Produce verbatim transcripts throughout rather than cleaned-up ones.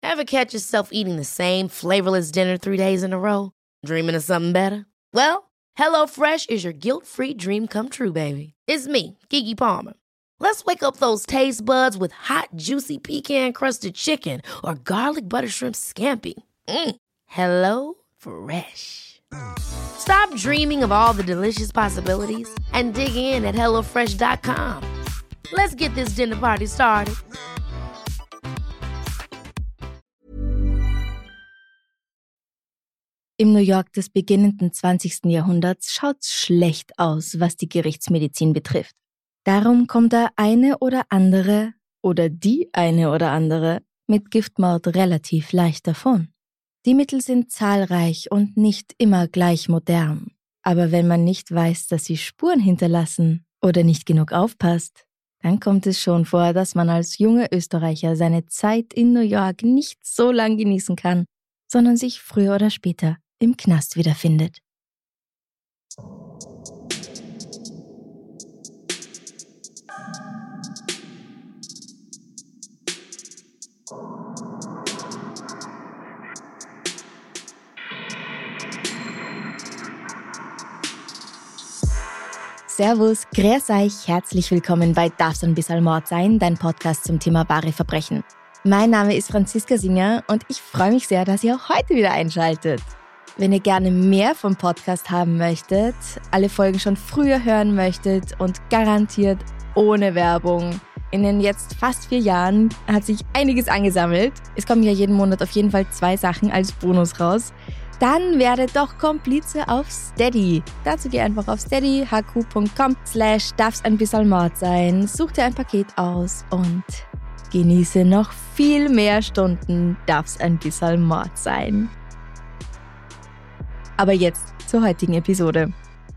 Ever catch yourself eating the same flavorless dinner three days in a row? Dreaming of something better? Well, HelloFresh is your guilt-free dream come true, baby. It's me, Keke Palmer. Let's wake up those taste buds with hot, juicy pecan-crusted chicken or garlic butter shrimp scampi. Mm. Hello Fresh. Stop dreaming of all the delicious possibilities and dig in at hello fresh dot com. Let's get this dinner party started. Im New York des beginnenden zwanzigsten Jahrhunderts schaut's schlecht aus, was die Gerichtsmedizin betrifft. Darum kommt der eine oder andere oder die eine oder andere mit Giftmord relativ leicht davon. Die Mittel sind zahlreich und nicht immer gleich modern. Aber wenn man nicht weiß, dass sie Spuren hinterlassen oder nicht genug aufpasst, dann kommt es schon vor, dass man als junger Österreicher seine Zeit in New York nicht so lang genießen kann, sondern sich früher oder später im Knast wiederfindet. Servus, grüß euch, herzlich willkommen bei Darf's ein bisschen Mord sein, dein Podcast zum Thema wahre Verbrechen. Mein Name ist Franziska Singer und ich freue mich sehr, dass ihr auch heute wieder einschaltet. Wenn ihr gerne mehr vom Podcast haben möchtet, alle Folgen schon früher hören möchtet und garantiert ohne Werbung. In den jetzt fast vier Jahren hat sich einiges angesammelt. Es kommen ja jeden Monat auf jeden Fall zwei Sachen als Bonus raus. Dann werdet doch Komplize auf Steady. Dazu geh einfach auf steady h q punkt com slash darf's ein bisschen Mord sein. Such dir ein Paket aus und genieße noch viel mehr Stunden Darf's ein bisschen Mord sein. Aber jetzt zur heutigen Episode.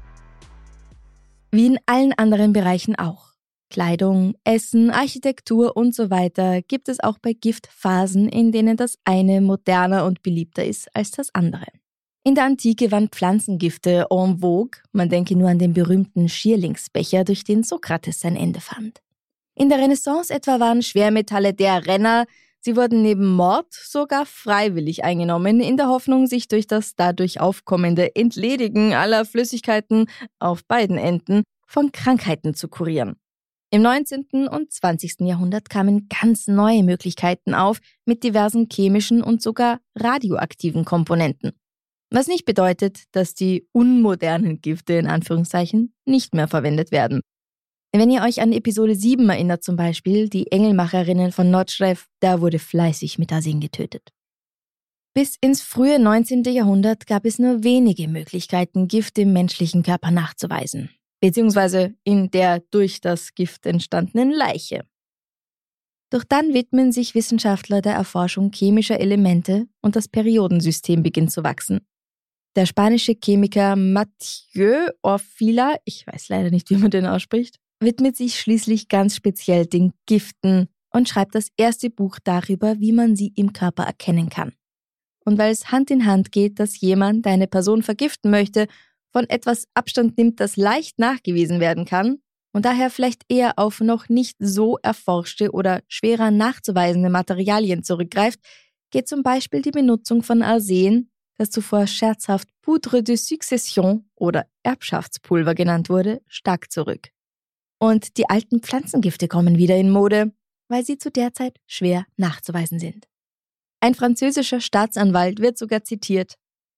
Wie in allen anderen Bereichen auch. Kleidung, Essen, Architektur und so weiter gibt es auch bei Gift Phasen, in denen das eine moderner und beliebter ist als das andere. In der Antike waren Pflanzengifte en vogue, man denke nur an den berühmten Schierlingsbecher, durch den Sokrates sein Ende fand. In der Renaissance etwa waren Schwermetalle der Renner, sie wurden neben Mord sogar freiwillig eingenommen, in der Hoffnung, sich durch das dadurch aufkommende Entledigen aller Flüssigkeiten auf beiden Enden von Krankheiten zu kurieren. Im neunzehnten und zwanzigsten Jahrhundert kamen ganz neue Möglichkeiten auf mit diversen chemischen und sogar radioaktiven Komponenten. Was nicht bedeutet, dass die unmodernen Gifte in Anführungszeichen nicht mehr verwendet werden. Wenn ihr euch an Episode sieben erinnert zum Beispiel, die Engelmacherinnen von Notschrev, da wurde fleißig mit Arsen getötet. Bis ins frühe neunzehnten Jahrhundert gab es nur wenige Möglichkeiten, Gift im menschlichen Körper nachzuweisen. Beziehungsweise in der durch das Gift entstandenen Leiche. Doch dann widmen sich Wissenschaftler der Erforschung chemischer Elemente und das Periodensystem beginnt zu wachsen. Der spanische Chemiker Mathieu Orfila, ich weiß leider nicht, wie man den ausspricht, widmet sich schließlich ganz speziell den Giften und schreibt das erste Buch darüber, wie man sie im Körper erkennen kann. Und weil es Hand in Hand geht, dass jemand eine Person vergiften möchte, von etwas Abstand nimmt, das leicht nachgewiesen werden kann und daher vielleicht eher auf noch nicht so erforschte oder schwerer nachzuweisende Materialien zurückgreift, geht zum Beispiel die Benutzung von Arsen, das zuvor scherzhaft Poudre de Succession oder Erbschaftspulver genannt wurde, stark zurück. Und die alten Pflanzengifte kommen wieder in Mode, weil sie zu der Zeit schwer nachzuweisen sind. Ein französischer Staatsanwalt wird sogar zitiert: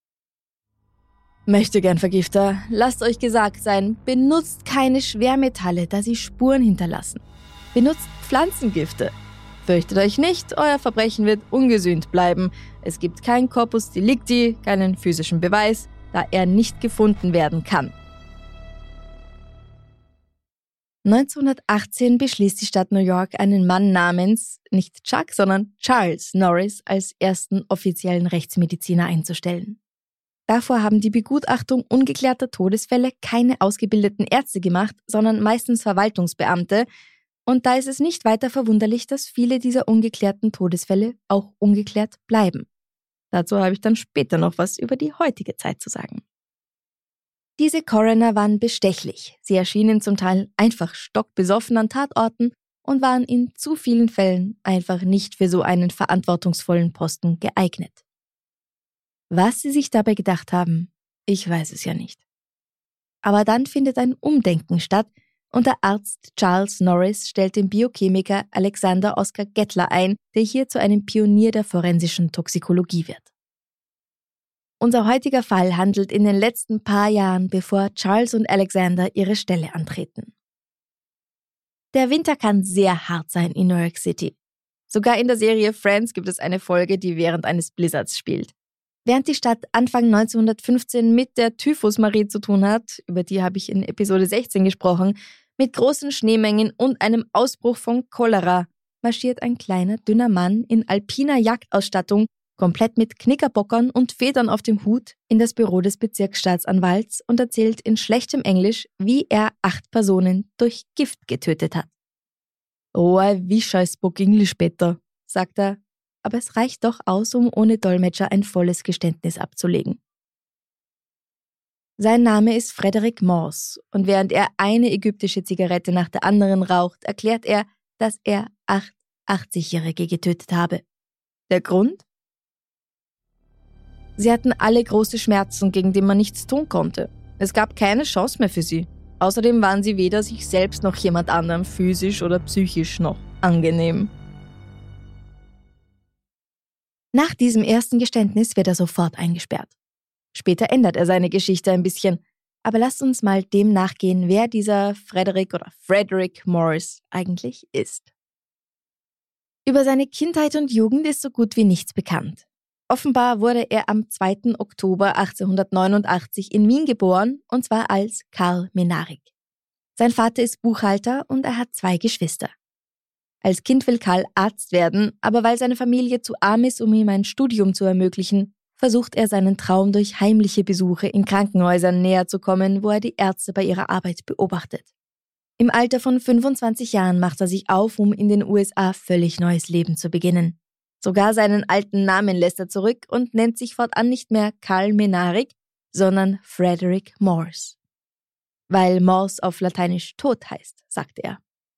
Möchtegern-Vergifter, lasst euch gesagt sein, benutzt keine Schwermetalle, da sie Spuren hinterlassen. Benutzt Pflanzengifte. Fürchtet euch nicht, euer Verbrechen wird ungesühnt bleiben. Es gibt kein Corpus Delicti, keinen physischen Beweis, da er nicht gefunden werden kann. neunzehnhundertachtzehn beschließt die Stadt New York, einen Mann namens, nicht Chuck, sondern Charles Norris als ersten offiziellen Rechtsmediziner einzustellen. Davor haben die Begutachtung ungeklärter Todesfälle keine ausgebildeten Ärzte gemacht, sondern meistens Verwaltungsbeamte. Und da ist es nicht weiter verwunderlich, dass viele dieser ungeklärten Todesfälle auch ungeklärt bleiben. Dazu habe ich dann später noch was über die heutige Zeit zu sagen. Diese Coroner waren bestechlich. Sie erschienen zum Teil einfach stockbesoffen an Tatorten und waren in zu vielen Fällen einfach nicht für so einen verantwortungsvollen Posten geeignet. Was sie sich dabei gedacht haben, ich weiß es ja nicht. Aber dann findet ein Umdenken statt und der Arzt Charles Norris stellt den Biochemiker Alexander Oskar Gettler ein, der hier zu einem Pionier der forensischen Toxikologie wird. Unser heutiger Fall handelt in den letzten paar Jahren, bevor Charles und Alexander ihre Stelle antreten. Der Winter kann sehr hart sein in New York City. Sogar in der Serie Friends gibt es eine Folge, die während eines Blizzards spielt. Während die Stadt Anfang neunzehnhundertfünfzehn mit der Typhusmarie zu tun hat, über die habe ich in Episode sechzehn gesprochen, mit großen Schneemengen und einem Ausbruch von Cholera, marschiert ein kleiner, dünner Mann in alpiner Jagdausstattung, komplett mit Knickerbockern und Federn auf dem Hut, in das Büro des Bezirksstaatsanwalts und erzählt in schlechtem Englisch, wie er acht Personen durch Gift getötet hat. Oh, wie scheiß Bock Englisch bitte, sagt er, aber es reicht doch aus, um ohne Dolmetscher ein volles Geständnis abzulegen. Sein Name ist Frederick Morse und während er eine ägyptische Zigarette nach der anderen raucht, erklärt er, dass er acht achtzigjährige getötet habe. Der Grund? Sie hatten alle große Schmerzen, gegen die man nichts tun konnte. Es gab keine Chance mehr für sie. Außerdem waren sie weder sich selbst noch jemand anderem physisch oder psychisch noch angenehm. Nach diesem ersten Geständnis wird er sofort eingesperrt. Später ändert er seine Geschichte ein bisschen, aber lasst uns mal dem nachgehen, wer dieser Frederick oder Frederick Morse eigentlich ist. Über seine Kindheit und Jugend ist so gut wie nichts bekannt. Offenbar wurde er am zweiten Oktober achtzehnhundertneunundachtzig in Wien geboren, und zwar als Karl Menarik. Sein Vater ist Buchhalter und er hat zwei Geschwister. Als Kind will Karl Arzt werden, aber weil seine Familie zu arm ist, um ihm ein Studium zu ermöglichen, versucht er seinen Traum durch heimliche Besuche in Krankenhäusern näher zu kommen, wo er die Ärzte bei ihrer Arbeit beobachtet. Im Alter von fünfundzwanzig Jahren macht er sich auf, um in den U S A völlig neues Leben zu beginnen. Sogar seinen alten Namen lässt er zurück und nennt sich fortan nicht mehr Karl Menarik, sondern Frederick Morse. Weil Morse auf Lateinisch tot heißt, sagt er.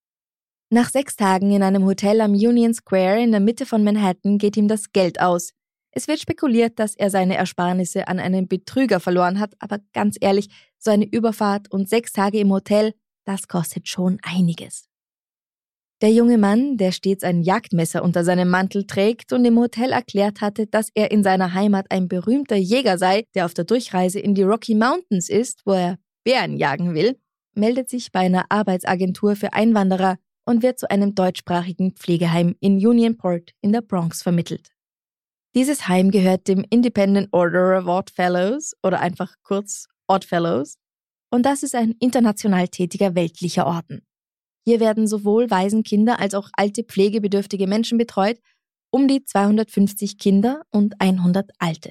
Nach sechs Tagen in einem Hotel am Union Square in der Mitte von Manhattan geht ihm das Geld aus. Es wird spekuliert, dass er seine Ersparnisse an einen Betrüger verloren hat, aber ganz ehrlich, so eine Überfahrt und sechs Tage im Hotel, das kostet schon einiges. Der junge Mann, der stets ein Jagdmesser unter seinem Mantel trägt und im Hotel erklärt hatte, dass er in seiner Heimat ein berühmter Jäger sei, der auf der Durchreise in die Rocky Mountains ist, wo er Bären jagen will, meldet sich bei einer Arbeitsagentur für Einwanderer und wird zu einem deutschsprachigen Pflegeheim in Unionport in der Bronx vermittelt. Dieses Heim gehört dem Independent Order of Odd Fellows oder einfach kurz Odd Fellows und das ist ein international tätiger weltlicher Orden. Hier werden sowohl Waisenkinder als auch alte pflegebedürftige Menschen betreut, um die zweihundertfünfzig Kinder und hundert Alte.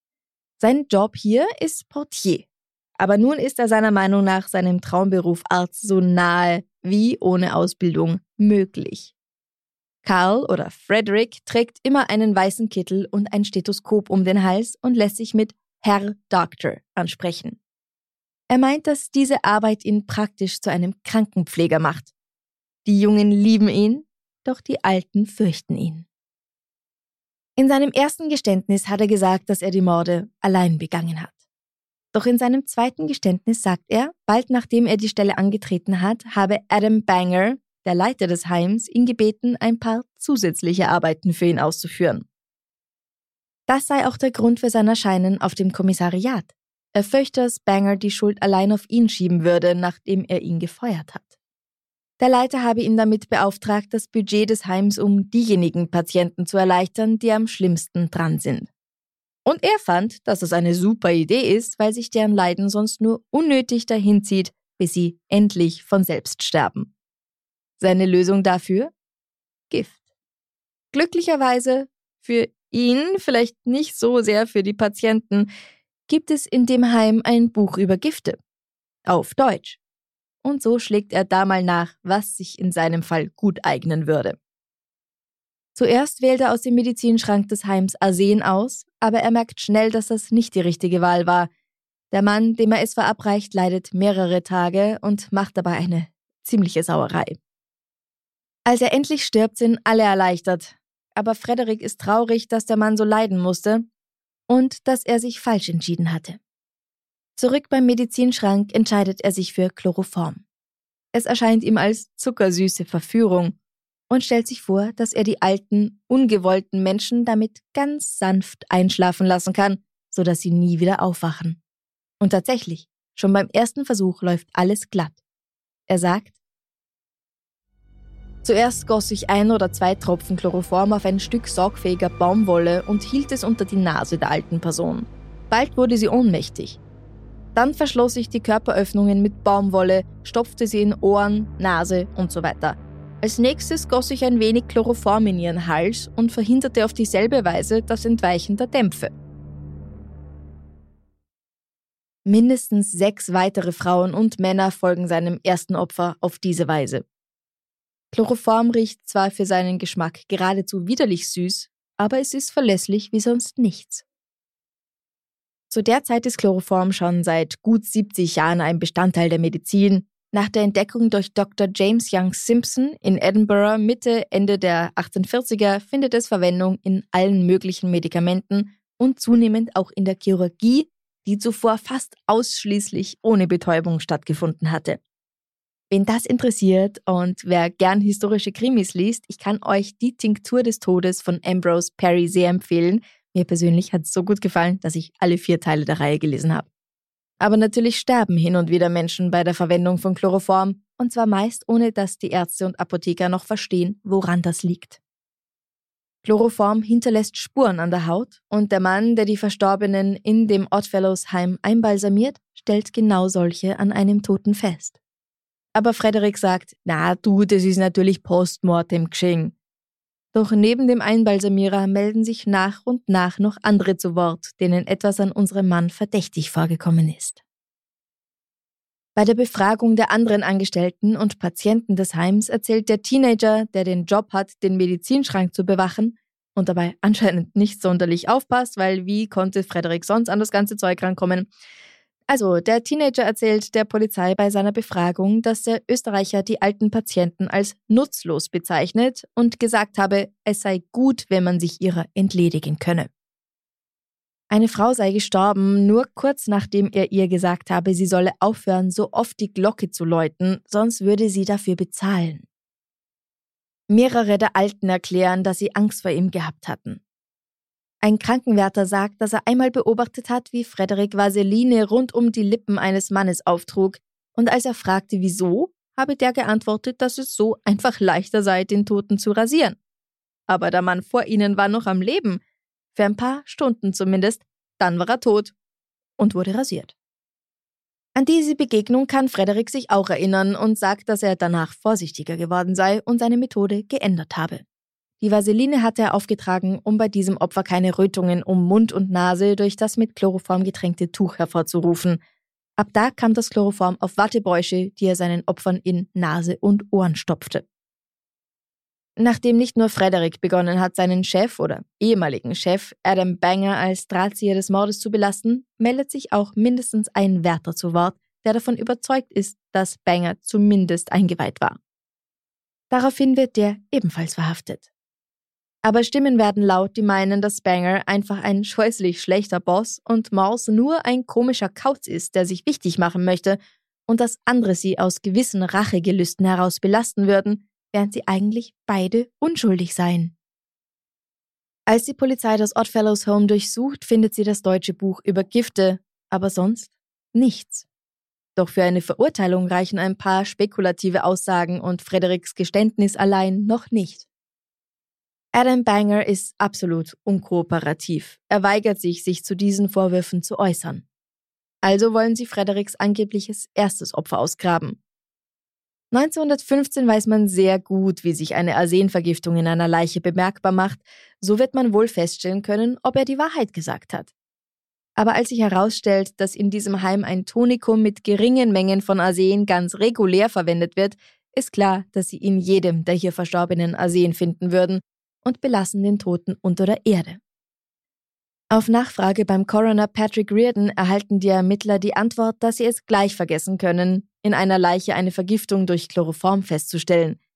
Sein Job hier ist Portier. Aber nun ist er seiner Meinung nach seinem Traumberuf Arzt so nahe wie ohne Ausbildung möglich. Karl oder Frederick trägt immer einen weißen Kittel und ein Stethoskop um den Hals und lässt sich mit Herr Doctor ansprechen. Er meint, dass diese Arbeit ihn praktisch zu einem Krankenpfleger macht. Die Jungen lieben ihn, doch die Alten fürchten ihn. In seinem ersten Geständnis hat er gesagt, dass er die Morde allein begangen hat. Doch in seinem zweiten Geständnis sagt er, bald nachdem er die Stelle angetreten hat, habe Adam Banger, der Leiter des Heims, ihn gebeten, ein paar zusätzliche Arbeiten für ihn auszuführen. Das sei auch der Grund für sein Erscheinen auf dem Kommissariat. Er fürchte, dass Banger die Schuld allein auf ihn schieben würde, nachdem er ihn gefeuert hat. Der Leiter habe ihn damit beauftragt, das Budget des Heims um diejenigen Patienten zu erleichtern, die am schlimmsten dran sind. Und er fand, dass es eine super Idee ist, weil sich deren Leiden sonst nur unnötig dahinzieht, bis sie endlich von selbst sterben. Seine Lösung dafür? Gift. Glücklicherweise für ihn, vielleicht nicht so sehr für die Patienten, gibt es in dem Heim ein Buch über Gifte. Auf Deutsch. Und so schlägt er da mal nach, was sich in seinem Fall gut eignen würde. Zuerst wählt er aus dem Medizinschrank des Heims Arsen aus, aber er merkt schnell, dass das nicht die richtige Wahl war. Der Mann, dem er es verabreicht, leidet mehrere Tage und macht dabei eine ziemliche Sauerei. Als er endlich stirbt, sind alle erleichtert. Aber Frederick ist traurig, dass der Mann so leiden musste und dass er sich falsch entschieden hatte. Zurück beim Medizinschrank entscheidet er sich für Chloroform. Es erscheint ihm als zuckersüße Verführung und stellt sich vor, dass er die alten, ungewollten Menschen damit ganz sanft einschlafen lassen kann, sodass sie nie wieder aufwachen. Und tatsächlich, schon beim ersten Versuch läuft alles glatt. Er sagt: Zuerst goss ich ein oder zwei Tropfen Chloroform auf ein Stück saugfähiger Baumwolle und hielt es unter die Nase der alten Person. Bald wurde sie ohnmächtig. Dann verschloss ich die Körperöffnungen mit Baumwolle, stopfte sie in Ohren, Nase und so weiter. Als nächstes goss ich ein wenig Chloroform in ihren Hals und verhinderte auf dieselbe Weise das Entweichen der Dämpfe. Mindestens sechs weitere Frauen und Männer folgen seinem ersten Opfer auf diese Weise. Chloroform riecht zwar für seinen Geschmack geradezu widerlich süß, aber es ist verlässlich wie sonst nichts. Zu der Zeit ist Chloroform schon seit gut siebzig Jahren ein Bestandteil der Medizin. Nach der Entdeckung durch Doktor James Young Simpson in Edinburgh Mitte, Ende der achtzehnhundertvierziger findet es Verwendung in allen möglichen Medikamenten und zunehmend auch in der Chirurgie, die zuvor fast ausschließlich ohne Betäubung stattgefunden hatte. Wen das interessiert und wer gern historische Krimis liest, ich kann euch die Tinktur des Todes von Ambrose Parry sehr empfehlen. Mir persönlich hat es so gut gefallen, dass ich alle vier Teile der Reihe gelesen habe. Aber natürlich sterben hin und wieder Menschen bei der Verwendung von Chloroform, und zwar meist ohne, dass die Ärzte und Apotheker noch verstehen, woran das liegt. Chloroform hinterlässt Spuren an der Haut und der Mann, der die Verstorbenen in dem Oddfellows Heim einbalsamiert, stellt genau solche an einem Toten fest. Aber Frederick sagt, na du, das ist natürlich postmortem geschehen. Doch neben dem Einbalsamierer melden sich nach und nach noch andere zu Wort, denen etwas an unserem Mann verdächtig vorgekommen ist. Bei der Befragung der anderen Angestellten und Patienten des Heims erzählt der Teenager, der den Job hat, den Medizinschrank zu bewachen und dabei anscheinend nicht sonderlich aufpasst, weil wie konnte Frederick sonst an das ganze Zeug rankommen? Also, der Teenager erzählt der Polizei bei seiner Befragung, dass der Österreicher die alten Patienten als nutzlos bezeichnet und gesagt habe, es sei gut, wenn man sich ihrer entledigen könne. Eine Frau sei gestorben, nur kurz nachdem er ihr gesagt habe, sie solle aufhören, so oft die Glocke zu läuten, sonst würde sie dafür bezahlen. Mehrere der Alten erklären, dass sie Angst vor ihm gehabt hatten. Ein Krankenwärter sagt, dass er einmal beobachtet hat, wie Frederick Vaseline rund um die Lippen eines Mannes auftrug, und als er fragte, wieso, habe der geantwortet, dass es so einfach leichter sei, den Toten zu rasieren. Aber der Mann vor ihnen war noch am Leben, für ein paar Stunden zumindest, dann war er tot und wurde rasiert. An diese Begegnung kann Frederick sich auch erinnern und sagt, dass er danach vorsichtiger geworden sei und seine Methode geändert habe. Die Vaseline hatte er aufgetragen, um bei diesem Opfer keine Rötungen um Mund und Nase durch das mit Chloroform getränkte Tuch hervorzurufen. Ab da kam das Chloroform auf Wattebäusche, die er seinen Opfern in Nase und Ohren stopfte. Nachdem nicht nur Frederick begonnen hat, seinen Chef oder ehemaligen Chef Adam Banger als Drahtzieher des Mordes zu belasten, meldet sich auch mindestens ein Wärter zu Wort, der davon überzeugt ist, dass Banger zumindest eingeweiht war. Daraufhin wird der ebenfalls verhaftet. Aber Stimmen werden laut, die meinen, dass Banger einfach ein scheußlich schlechter Boss und Morse nur ein komischer Kauz ist, der sich wichtig machen möchte und dass andere sie aus gewissen Rachegelüsten heraus belasten würden, während sie eigentlich beide unschuldig seien. Als die Polizei das Oddfellows Home durchsucht, findet sie das deutsche Buch über Gifte, aber sonst nichts. Doch für eine Verurteilung reichen ein paar spekulative Aussagen und Fredericks Geständnis allein noch nicht. Adam Banger ist absolut unkooperativ. Er weigert sich, sich zu diesen Vorwürfen zu äußern. Also wollen sie Fredericks angebliches erstes Opfer ausgraben. neunzehnhundertfünfzehn weiß man sehr gut, wie sich eine Arsenvergiftung in einer Leiche bemerkbar macht. So wird man wohl feststellen können, ob er die Wahrheit gesagt hat. Aber als sich herausstellt, dass in diesem Heim ein Tonikum mit geringen Mengen von Arsen ganz regulär verwendet wird, ist klar, dass sie in jedem der hier Verstorbenen Arsen finden würden und belassen den Toten unter der Erde. Auf Nachfrage beim Coroner Patrick Reardon erhalten die Ermittler die Antwort, dass sie es gleich vergessen können, in einer Leiche eine Vergiftung durch Chloroform festzustellen.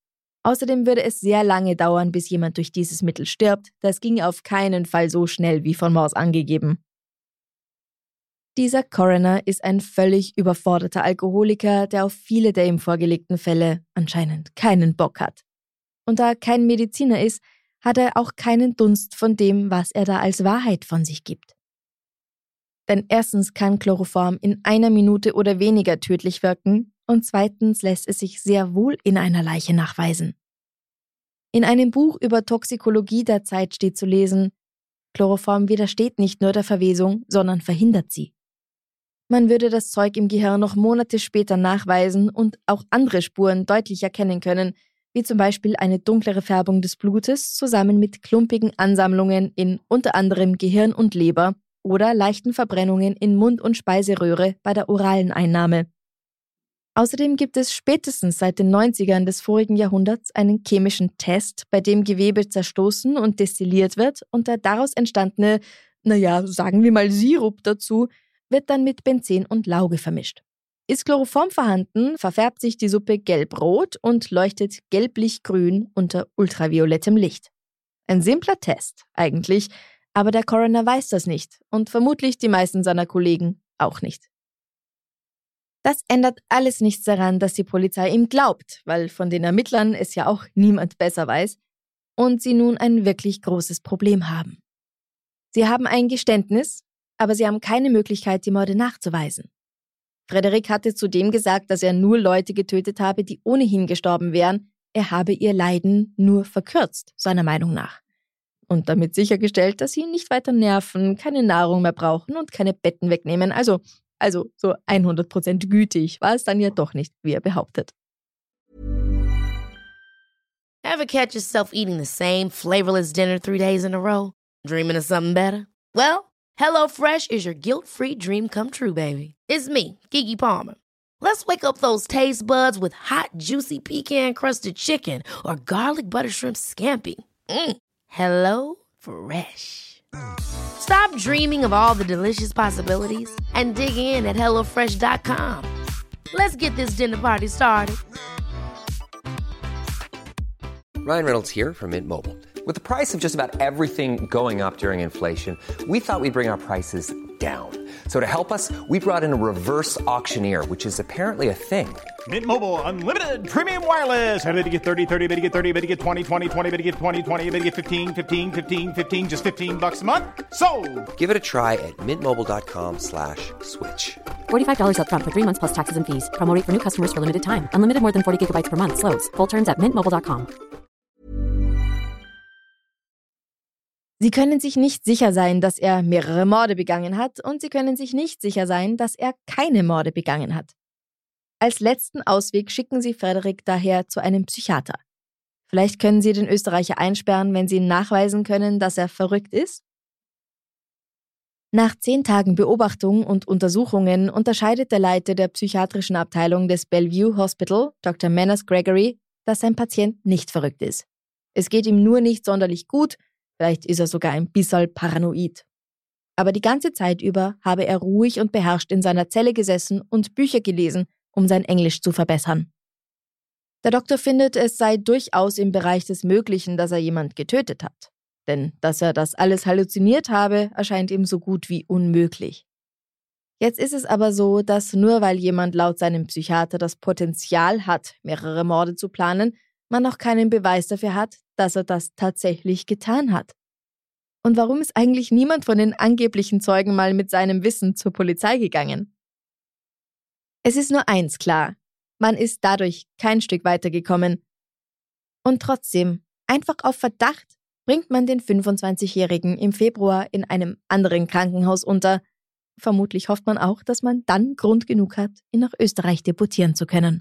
Außerdem würde es sehr lange dauern, bis jemand durch dieses Mittel stirbt. Das ging auf keinen Fall so schnell wie von Morse angegeben. Dieser Coroner ist ein völlig überforderter Alkoholiker, der auf viele der ihm vorgelegten Fälle anscheinend keinen Bock hat. Und da er kein Mediziner ist, hat er auch keinen Dunst von dem, was er da als Wahrheit von sich gibt. Denn erstens kann Chloroform in einer Minute oder weniger tödlich wirken und zweitens lässt es sich sehr wohl in einer Leiche nachweisen. In einem Buch über Toxikologie der Zeit steht zu lesen, Chloroform widersteht nicht nur der Verwesung, sondern verhindert sie. Man würde das Zeug im Gehirn noch Monate später nachweisen und auch andere Spuren deutlich erkennen können, wie zum Beispiel eine dunklere Färbung des Blutes zusammen mit klumpigen Ansammlungen in unter anderem Gehirn und Leber oder leichten Verbrennungen in Mund- und Speiseröhre bei der oralen Einnahme. Außerdem gibt es spätestens seit den neunzigern des vorigen Jahrhunderts einen chemischen Test, bei dem Gewebe zerstoßen und destilliert wird und der daraus entstandene, naja, sagen wir mal Sirup dazu, wird dann mit Benzen und Lauge vermischt. Ist Chloroform vorhanden, verfärbt sich die Suppe gelb-rot und leuchtet gelblich-grün unter ultraviolettem Licht. Ein simpler Test, eigentlich, aber der Coroner weiß das nicht und vermutlich die meisten seiner Kollegen auch nicht. Das ändert alles nichts daran, dass die Polizei ihm glaubt, weil von den Ermittlern es ja auch niemand besser weiß und sie nun ein wirklich großes Problem haben. Sie haben ein Geständnis, aber sie haben keine Möglichkeit, die Morde nachzuweisen. Frederick hatte zudem gesagt, dass er nur Leute getötet habe, die ohnehin gestorben wären. Er habe ihr Leiden nur verkürzt, seiner Meinung nach. Und damit sichergestellt, dass sie nicht weiter nerven, keine Nahrung mehr brauchen und keine Betten wegnehmen. Also, also so hundert Prozent gütig war es dann ja doch nicht, wie er behauptet. Ever catch yourself eating the same flavorless dinner three days in a row? Dreaming of something better? Well, HelloFresh is your guilt-free dream come true, baby. It's me, Keke Palmer. Let's wake up those taste buds with hot, juicy pecan-crusted chicken or garlic butter shrimp scampi. Mm. Hello Fresh. Stop dreaming of all the delicious possibilities and dig in at hello fresh dot com. Let's get this dinner party started. Ryan Reynolds here from Mint Mobile. With the price of just about everything going up during inflation, we thought we'd bring our prices down. So to help us, we brought in a reverse auctioneer, which is apparently a thing. Mint Mobile Unlimited Premium Wireless. How to get thirty, thirty, how to get thirty, how to get twenty, twenty, twenty, how to get twenty, twenty, how to get fifteen, fifteen, fifteen, fifteen, just fifteen bucks a month? Sold! Give it a try at mintmobile.com slash switch. forty-five dollars up front for three months plus taxes and fees. Promo rate for new customers for limited time. Unlimited more than forty gigabytes per month. Slows full terms at mint mobile dot com. Sie können sich nicht sicher sein, dass er mehrere Morde begangen hat und sie können sich nicht sicher sein, dass er keine Morde begangen hat. Als letzten Ausweg schicken sie Frederick daher zu einem Psychiater. Vielleicht können sie den Österreicher einsperren, wenn sie nachweisen können, dass er verrückt ist? Nach zehn Tagen Beobachtung und Untersuchungen unterscheidet der Leiter der psychiatrischen Abteilung des Bellevue Hospital, Doktor Menas Gregory, dass sein Patient nicht verrückt ist. Es geht ihm nur nicht sonderlich gut, vielleicht ist er sogar ein bisschen paranoid. Aber die ganze Zeit über habe er ruhig und beherrscht in seiner Zelle gesessen und Bücher gelesen, um sein Englisch zu verbessern. Der Doktor findet, es sei durchaus im Bereich des Möglichen, dass er jemand getötet hat. Denn dass er das alles halluziniert habe, erscheint ihm so gut wie unmöglich. Jetzt ist es aber so, dass nur weil jemand laut seinem Psychiater das Potenzial hat, mehrere Morde zu planen, man noch keinen Beweis dafür hat, dass er das tatsächlich getan hat. Und warum ist eigentlich niemand von den angeblichen Zeugen mal mit seinem Wissen zur Polizei gegangen? Es ist nur eins klar, man ist dadurch kein Stück weitergekommen. Und trotzdem, einfach auf Verdacht, bringt man den fünfundzwanzigjährigen im Februar in einem anderen Krankenhaus unter. Vermutlich hofft man auch, dass man dann Grund genug hat, ihn nach Österreich deportieren zu können.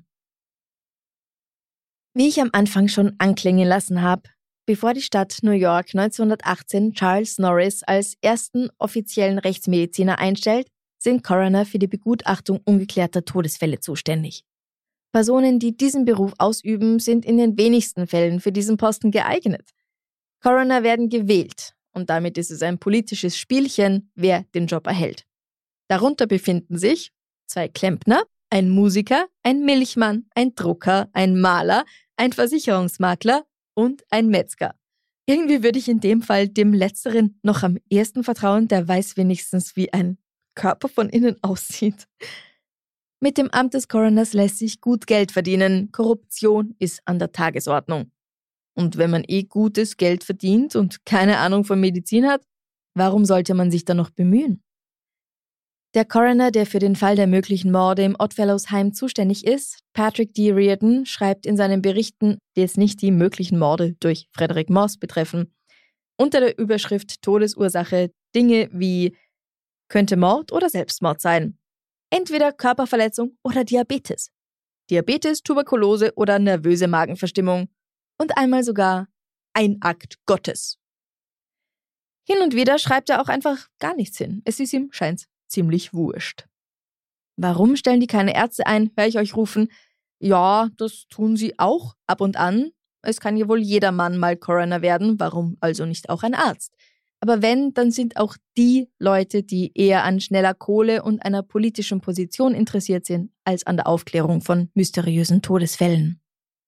Wie ich am Anfang schon anklingen lassen habe, bevor die Stadt New York neunzehnhundertachtzehn Charles Norris als ersten offiziellen Rechtsmediziner einstellt, sind Coroner für die Begutachtung ungeklärter Todesfälle zuständig. Personen, die diesen Beruf ausüben, sind in den wenigsten Fällen für diesen Posten geeignet. Coroner werden gewählt und damit ist es ein politisches Spielchen, wer den Job erhält. Darunter befinden sich zwei Klempner, ein Musiker, ein Milchmann, ein Drucker, ein Maler, ein Versicherungsmakler und ein Metzger. Irgendwie würde ich in dem Fall dem Letzteren noch am ehesten vertrauen, der weiß wenigstens, wie ein Körper von innen aussieht. Mit dem Amt des Coroners lässt sich gut Geld verdienen. Korruption ist an der Tagesordnung. Und wenn man eh gutes Geld verdient und keine Ahnung von Medizin hat, warum sollte man sich dann noch bemühen? Der Coroner, der für den Fall der möglichen Morde im Oddfellows Heim zuständig ist, Patrick D. Reardon, schreibt in seinen Berichten, die jetzt nicht die möglichen Morde durch Frederick Moss betreffen, unter der Überschrift Todesursache Dinge wie könnte Mord oder Selbstmord sein. Entweder Körperverletzung oder Diabetes. Diabetes, Tuberkulose oder nervöse Magenverstimmung. Und einmal sogar ein Akt Gottes. Hin und wieder schreibt er auch einfach gar nichts hin. Es ist ihm, scheint's, ziemlich wurscht. Warum stellen die keine Ärzte ein, höre ich euch rufen? Ja, das tun sie auch ab und an. Es kann ja wohl jedermann mal Coroner werden, warum also nicht auch ein Arzt? Aber wenn, dann sind auch die Leute, die eher an schneller Kohle und einer politischen Position interessiert sind, als an der Aufklärung von mysteriösen Todesfällen.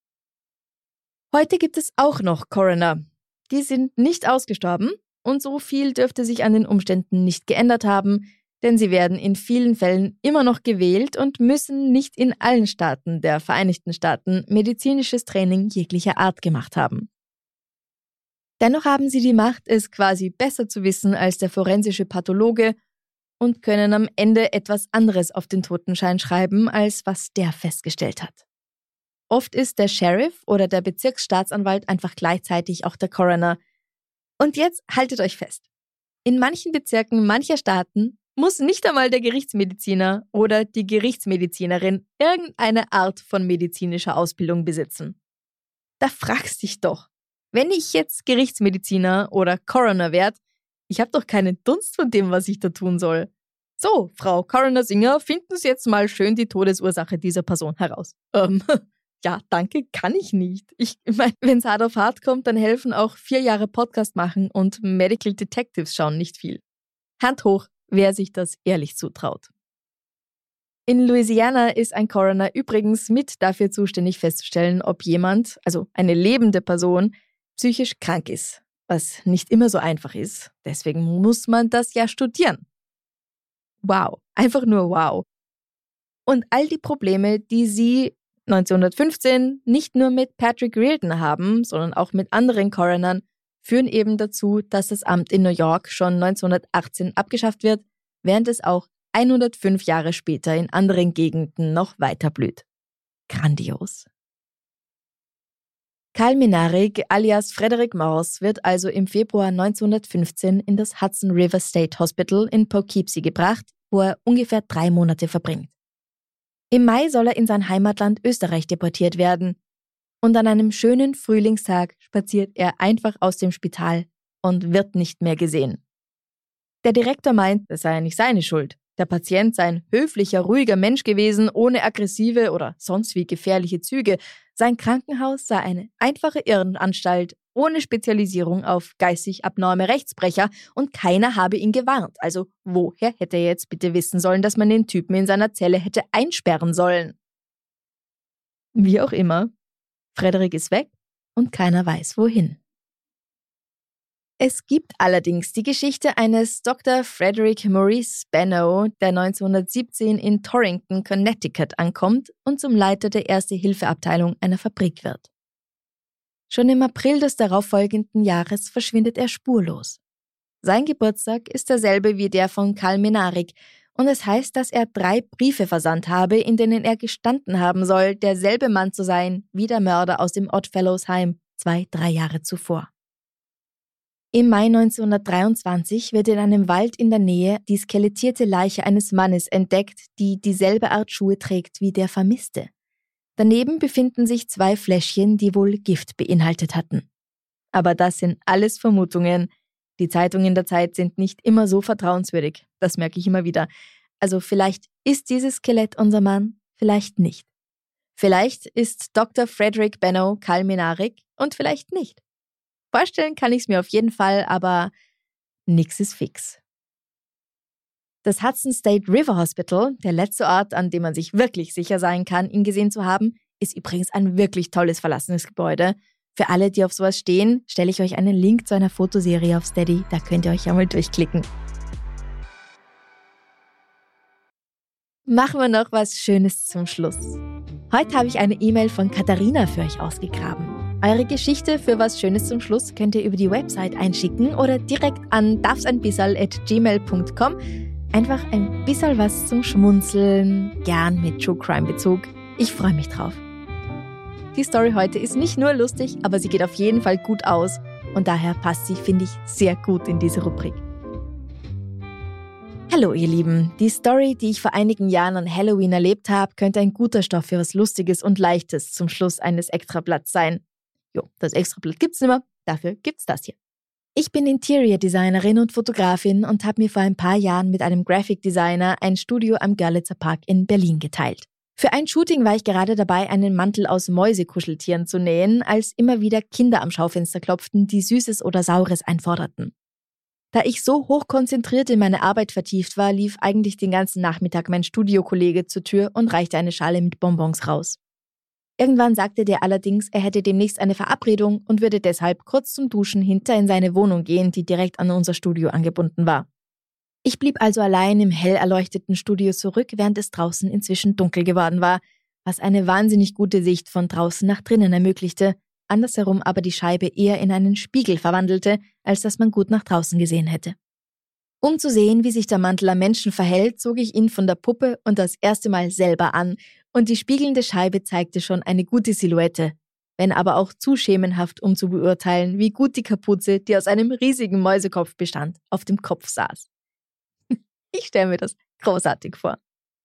Heute gibt es auch noch Coroner. Die sind nicht ausgestorben und so viel dürfte sich an den Umständen nicht geändert haben, denn sie werden in vielen Fällen immer noch gewählt und müssen nicht in allen Staaten der Vereinigten Staaten medizinisches Training jeglicher Art gemacht haben. Dennoch haben sie die Macht, es quasi besser zu wissen als der forensische Pathologe und können am Ende etwas anderes auf den Totenschein schreiben, als was der festgestellt hat. Oft ist der Sheriff oder der Bezirksstaatsanwalt einfach gleichzeitig auch der Coroner. Und jetzt haltet euch fest. In manchen Bezirken mancher Staaten muss nicht einmal der Gerichtsmediziner oder die Gerichtsmedizinerin irgendeine Art von medizinischer Ausbildung besitzen. Da fragst dich doch, wenn ich jetzt Gerichtsmediziner oder Coroner werde, ich habe doch keinen Dunst von dem, was ich da tun soll. So, Frau Coroner Singer, finden Sie jetzt mal schön die Todesursache dieser Person heraus. Ähm, ja, danke, kann ich nicht. Ich meine, wenn es hart auf hart kommt, dann helfen auch vier Jahre Podcast machen und Medical Detectives schauen nicht viel. Hand hoch, wer sich das ehrlich zutraut. In Louisiana ist ein Coroner übrigens mit dafür zuständig festzustellen, ob jemand, also eine lebende Person, psychisch krank ist, was nicht immer so einfach ist. Deswegen muss man das ja studieren. Wow, einfach nur wow. Und all die Probleme, die sie neunzehnhundertfünfzehn nicht nur mit Patrick Reardon haben, sondern auch mit anderen Coronern, führen eben dazu, dass das Amt in New York schon neunzehnhundertachtzehn abgeschafft wird, während es auch hundertfünf Jahre später in anderen Gegenden noch weiter blüht. Grandios. Karl Minarik alias Frederick Moss wird also im Februar neunzehnhundertfünfzehn in das Hudson River State Hospital in Poughkeepsie gebracht, wo er ungefähr drei Monate verbringt. Im Mai soll er in sein Heimatland Österreich deportiert werden. Und an einem schönen Frühlingstag spaziert er einfach aus dem Spital und wird nicht mehr gesehen. Der Direktor meint, das sei ja nicht seine Schuld. Der Patient sei ein höflicher, ruhiger Mensch gewesen, ohne aggressive oder sonst wie gefährliche Züge. Sein Krankenhaus sei eine einfache Irrenanstalt, ohne Spezialisierung auf geistig abnorme Rechtsbrecher und keiner habe ihn gewarnt. Also woher hätte er jetzt bitte wissen sollen, dass man den Typen in seiner Zelle hätte einsperren sollen? Wie auch immer, Frederick ist weg und keiner weiß wohin. Es gibt allerdings die Geschichte eines Doktor Frederick Maurice Spano, der neunzehnhundertsiebzehn in Torrington, Connecticut ankommt und zum Leiter der Erste-Hilfe-Abteilung einer Fabrik wird. Schon im April des darauffolgenden Jahres verschwindet er spurlos. Sein Geburtstag ist derselbe wie der von Karl Minarik und es heißt, dass er drei Briefe versandt habe, in denen er gestanden haben soll, derselbe Mann zu sein wie der Mörder aus dem Oddfellows Heim zwei, drei Jahre zuvor. Im Mai neunzehnhundertdreiundzwanzig wird in einem Wald in der Nähe die skelettierte Leiche eines Mannes entdeckt, die dieselbe Art Schuhe trägt wie der Vermisste. Daneben befinden sich zwei Fläschchen, die wohl Gift beinhaltet hatten. Aber das sind alles Vermutungen. Die Zeitungen der Zeit sind nicht immer so vertrauenswürdig, das merke ich immer wieder. Also vielleicht ist dieses Skelett unser Mann, vielleicht nicht. Vielleicht ist Doktor Frederick Benno Karl Minarik und vielleicht nicht. Vorstellen kann ich es mir auf jeden Fall, aber nix ist fix. Das Hudson State River Hospital, der letzte Ort, an dem man sich wirklich sicher sein kann, ihn gesehen zu haben, ist übrigens ein wirklich tolles verlassenes Gebäude. Für alle, die auf sowas stehen, stelle ich euch einen Link zu einer Fotoserie auf Steady, da könnt ihr euch ja mal durchklicken. Machen wir noch was Schönes zum Schluss. Heute habe ich eine E-Mail von Katharina für euch ausgegraben. Eure Geschichte für was Schönes zum Schluss könnt ihr über die Website einschicken oder direkt an darfseinbissal at gmail punkt com. Einfach ein bisschen was zum Schmunzeln, gern mit True Crime Bezug. Ich freue mich drauf. Die Story heute ist nicht nur lustig, aber sie geht auf jeden Fall gut aus und daher passt sie, finde ich, sehr gut in diese Rubrik. Hallo ihr Lieben, die Story, die ich vor einigen Jahren an Halloween erlebt habe, könnte ein guter Stoff für was Lustiges und Leichtes zum Schluss eines Extrablatts sein. Jo, das Extrablatt gibt's nicht mehr, dafür gibt's das hier. Ich bin Interior Designerin und Fotografin und habe mir vor ein paar Jahren mit einem Graphic Designer ein Studio am Görlitzer Park in Berlin geteilt. Für ein Shooting war ich gerade dabei, einen Mantel aus Mäusekuscheltieren zu nähen, als immer wieder Kinder am Schaufenster klopften, die Süßes oder Saures einforderten. Da ich so hochkonzentriert in meine Arbeit vertieft war, lief eigentlich den ganzen Nachmittag mein Studiokollege zur Tür und reichte eine Schale mit Bonbons raus. Irgendwann sagte der allerdings, er hätte demnächst eine Verabredung und würde deshalb kurz zum Duschen hinter in seine Wohnung gehen, die direkt an unser Studio angebunden war. Ich blieb also allein im hell erleuchteten Studio zurück, während es draußen inzwischen dunkel geworden war, was eine wahnsinnig gute Sicht von draußen nach drinnen ermöglichte, andersherum aber die Scheibe eher in einen Spiegel verwandelte, als dass man gut nach draußen gesehen hätte. Um zu sehen, wie sich der Mantel am Menschen verhält, zog ich ihn von der Puppe und das erste Mal selber an, und die spiegelnde Scheibe zeigte schon eine gute Silhouette, wenn aber auch zu schemenhaft, um zu beurteilen, wie gut die Kapuze, die aus einem riesigen Mäusekopf bestand, auf dem Kopf saß. Ich stelle mir das großartig vor.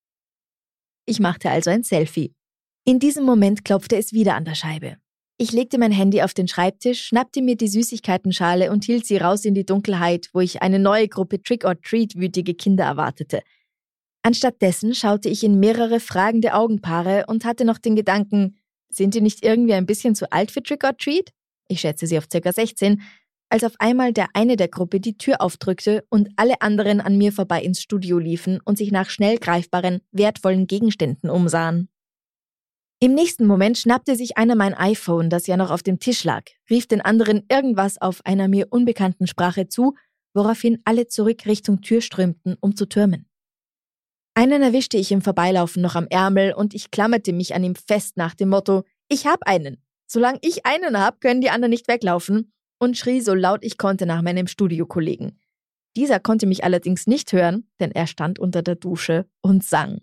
Ich machte also ein Selfie. In diesem Moment klopfte es wieder an der Scheibe. Ich legte mein Handy auf den Schreibtisch, schnappte mir die Süßigkeitenschale und hielt sie raus in die Dunkelheit, wo ich eine neue Gruppe Trick-or-Treat-wütige Kinder erwartete. Anstattdessen schaute ich in mehrere fragende Augenpaare und hatte noch den Gedanken, sind die nicht irgendwie ein bisschen zu alt für Trick-or-Treat? Ich schätze sie auf ca. sechzehn, als auf einmal der eine der Gruppe die Tür aufdrückte und alle anderen an mir vorbei ins Studio liefen und sich nach schnell greifbaren, wertvollen Gegenständen umsahen. Im nächsten Moment schnappte sich einer mein iPhone, das ja noch auf dem Tisch lag, rief den anderen irgendwas auf einer mir unbekannten Sprache zu, woraufhin alle zurück Richtung Tür strömten, um zu türmen. Einen erwischte ich im Vorbeilaufen noch am Ärmel und ich klammerte mich an ihm fest nach dem Motto, ich hab einen. Solange ich einen hab, können die anderen nicht weglaufen, und schrie so laut ich konnte nach meinem Studiokollegen. Dieser konnte mich allerdings nicht hören, denn er stand unter der Dusche und sang.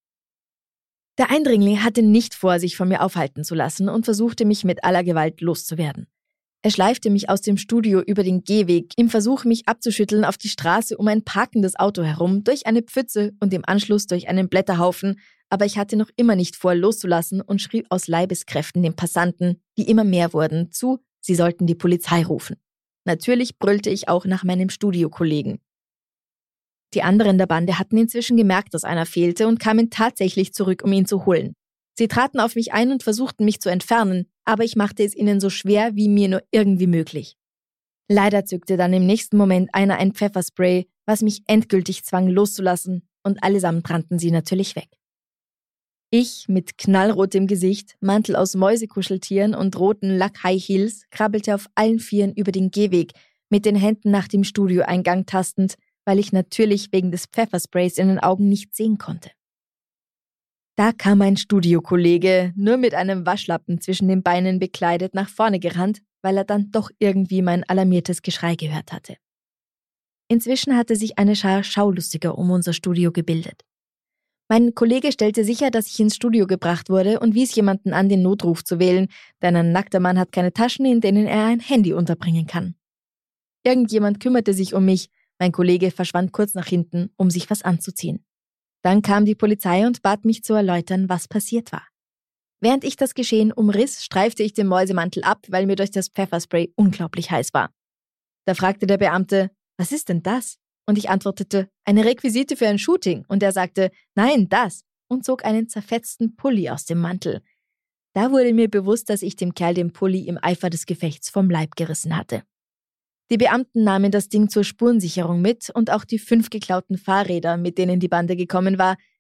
Der Eindringling hatte nicht vor, sich von mir aufhalten zu lassen und versuchte mich mit aller Gewalt loszuwerden. Er schleifte mich aus dem Studio über den Gehweg, im Versuch, mich abzuschütteln, auf die Straße um ein parkendes Auto herum, durch eine Pfütze und im Anschluss durch einen Blätterhaufen, aber ich hatte noch immer nicht vor, loszulassen und schrie aus Leibeskräften den Passanten, die immer mehr wurden, zu, sie sollten die Polizei rufen. Natürlich brüllte ich auch nach meinem Studiokollegen. Die anderen der Bande hatten inzwischen gemerkt, dass einer fehlte und kamen tatsächlich zurück, um ihn zu holen. Sie traten auf mich ein und versuchten, mich zu entfernen, aber ich machte es ihnen so schwer, wie mir nur irgendwie möglich. Leider zückte dann im nächsten Moment einer ein Pfefferspray, was mich endgültig zwang, loszulassen, und allesamt rannten sie natürlich weg. Ich, mit knallrotem Gesicht, Mantel aus Mäusekuscheltieren und roten Lack-High Heels, krabbelte auf allen Vieren über den Gehweg, mit den Händen nach dem Studioeingang tastend, weil ich natürlich wegen des Pfeffersprays in den Augen nicht sehen konnte. Da kam mein Studiokollege, nur mit einem Waschlappen zwischen den Beinen bekleidet, nach vorne gerannt, weil er dann doch irgendwie mein alarmiertes Geschrei gehört hatte. Inzwischen hatte sich eine Schar Schaulustiger um unser Studio gebildet. Mein Kollege stellte sicher, dass ich ins Studio gebracht wurde und wies jemanden an, den Notruf zu wählen, denn ein nackter Mann hat keine Taschen, in denen er ein Handy unterbringen kann. Irgendjemand kümmerte sich um mich, mein Kollege verschwand kurz nach hinten, um sich was anzuziehen. Dann kam die Polizei und bat mich zu erläutern, was passiert war. Während ich das Geschehen umriss, streifte ich den Mäusemantel ab, weil mir durch das Pfefferspray unglaublich heiß war. Da fragte der Beamte, was ist denn das? Und ich antwortete, eine Requisite für ein Shooting. Und er sagte, nein, das, und zog einen zerfetzten Pulli aus dem Mantel. Da wurde mir bewusst, dass ich dem Kerl den Pulli im Eifer des Gefechts vom Leib gerissen hatte. Die Beamten nahmen das Ding zur Spurensicherung mit und auch die fünf geklauten Fahrräder, mit denen die Bande gekommen war,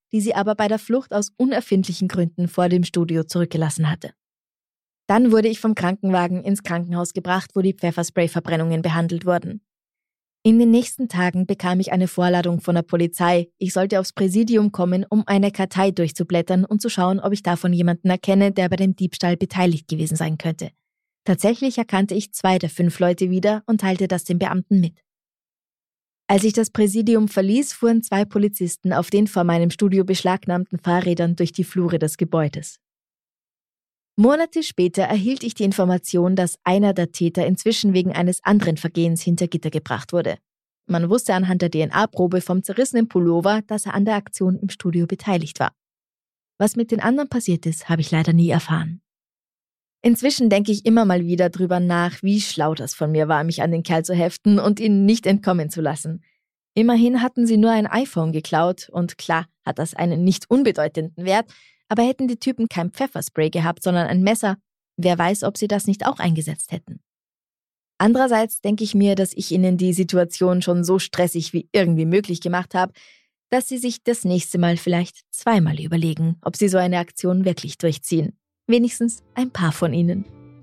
die sie aber bei der Flucht aus unerfindlichen Gründen vor dem Studio zurückgelassen hatte. Dann wurde ich vom Krankenwagen ins Krankenhaus gebracht, wo die Pfefferspray-Verbrennungen behandelt wurden. In den nächsten Tagen bekam ich eine Vorladung von der Polizei. Ich sollte aufs Präsidium kommen, um eine Kartei durchzublättern und zu schauen, ob ich davon jemanden erkenne, der bei dem Diebstahl beteiligt gewesen sein könnte. Tatsächlich erkannte ich zwei der fünf Leute wieder und teilte das den Beamten mit. Als ich das Präsidium verließ, fuhren zwei Polizisten auf den vor meinem Studio beschlagnahmten Fahrrädern durch die Flure des Gebäudes. Monate später erhielt ich die Information, dass einer der Täter inzwischen wegen eines anderen Vergehens hinter Gitter gebracht wurde. Man wusste anhand der D N A-Probe vom zerrissenen Pullover, dass er an der Aktion im Studio beteiligt war. Was mit den anderen passiert ist, habe ich leider nie erfahren. Inzwischen denke ich immer mal wieder drüber nach, wie schlau das von mir war, mich an den Kerl zu heften und ihn nicht entkommen zu lassen. Immerhin hatten sie nur ein iPhone geklaut und klar hat das einen nicht unbedeutenden Wert, aber hätten die Typen kein Pfefferspray gehabt, sondern ein Messer, wer weiß, ob sie das nicht auch eingesetzt hätten. Andererseits denke ich mir, dass ich ihnen die Situation schon so stressig wie irgendwie möglich gemacht habe, dass sie sich das nächste Mal vielleicht zweimal überlegen, ob sie so eine Aktion wirklich durchziehen. Wenigstens ein paar von ihnen.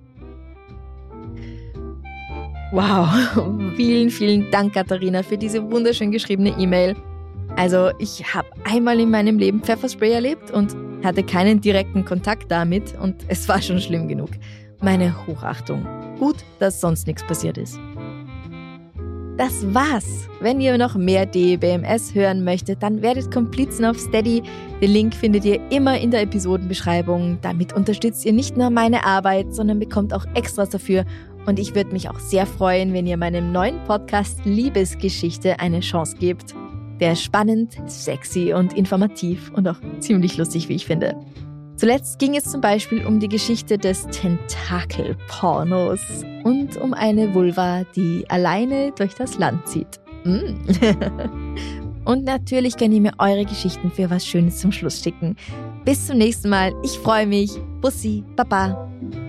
Wow, vielen, vielen Dank, Katharina, für diese wunderschön geschriebene E-Mail. Also ich habe einmal in meinem Leben Pfefferspray erlebt und hatte keinen direkten Kontakt damit und es war schon schlimm genug. Meine Hochachtung. Gut, dass sonst nichts passiert ist. Das war's. Wenn ihr noch mehr D B M S hören möchtet, dann werdet Komplizen auf Steady. Den Link findet ihr immer in der Episodenbeschreibung. Damit unterstützt ihr nicht nur meine Arbeit, sondern bekommt auch Extras dafür. Und ich würde mich auch sehr freuen, wenn ihr meinem neuen Podcast Liebesgeschichte eine Chance gebt. Der ist spannend, sexy und informativ und auch ziemlich lustig, wie ich finde. Zuletzt ging es zum Beispiel um die Geschichte des Tentakel-Pornos und um eine Vulva, die alleine durch das Land zieht. Mm. Und natürlich könnt ihr mir eure Geschichten für was Schönes zum Schluss schicken. Bis zum nächsten Mal. Ich freue mich. Bussi, Baba.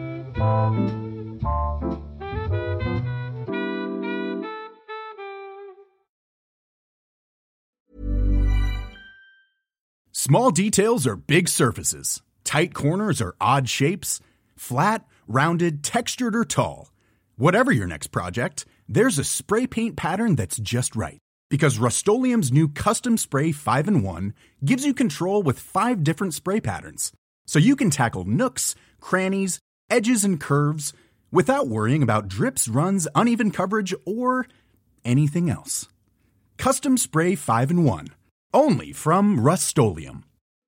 Small details are big surfaces. Tight corners are odd shapes. Flat, rounded, textured, or tall. Whatever your next project, there's a spray paint pattern that's just right. Because Rust-Oleum's new Custom Spray five in one gives you control with five different spray patterns. So you can tackle nooks, crannies, edges, and curves without worrying about drips, runs, uneven coverage, or anything else. Custom Spray five in one. Only from Rust-Oleum.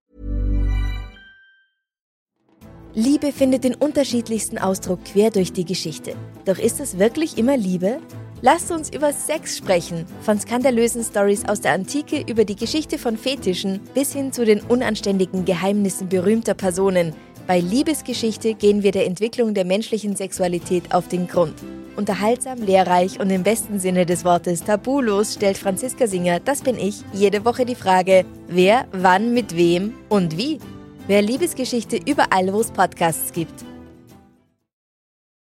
Liebe findet den unterschiedlichsten Ausdruck quer durch die Geschichte. Doch ist es wirklich immer Liebe? Lasst uns über Sex sprechen. Von skandalösen Stories aus der Antike über die Geschichte von Fetischen bis hin zu den unanständigen Geheimnissen berühmter Personen. Bei Liebesgeschichte gehen wir der Entwicklung der menschlichen Sexualität auf den Grund. Unterhaltsam, lehrreich und im besten Sinne des Wortes tabulos stellt Franziska Singer, das bin ich, jede Woche die Frage, wer, wann, mit wem und wie. Wer Liebesgeschichte überall, wo es Podcasts gibt.